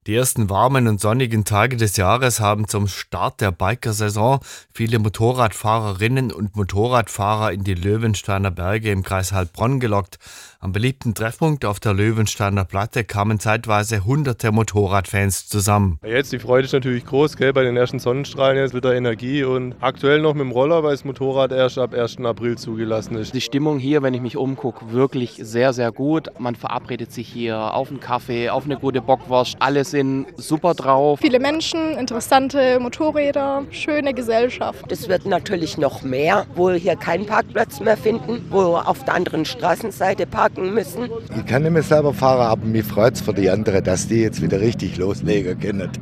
Die ersten warmen und sonnigen Tage des Jahres haben zum Start der Bikersaison viele Motorradfahrerinnen und Motorradfahrer in die Löwensteiner Berge im Kreis Heilbronn gelockt. Am beliebten Treffpunkt auf der Löwensteiner Platte kamen zeitweise hunderte Motorradfans zusammen. Ja, jetzt die Freude ist natürlich groß, gell? Bei den ersten Sonnenstrahlen jetzt wieder Energie und aktuell noch mit dem Roller, weil das Motorrad erst ab 1. April zugelassen ist. Die Stimmung hier, wenn ich mich umgucke, wirklich sehr, sehr gut. Man verabredet sich hier auf einen Kaffee, auf eine gute Bockwurst. Alle sind super drauf. Viele Menschen, interessante Motorräder, schöne Gesellschaft. Es wird natürlich noch mehr, wo wir hier keinen Parkplatz mehr finden, wo wir auf der anderen Straßenseite parken müssen. Ich kann nicht mehr selber fahren, aber mich freut es für die anderen, dass die jetzt wieder richtig loslegen können.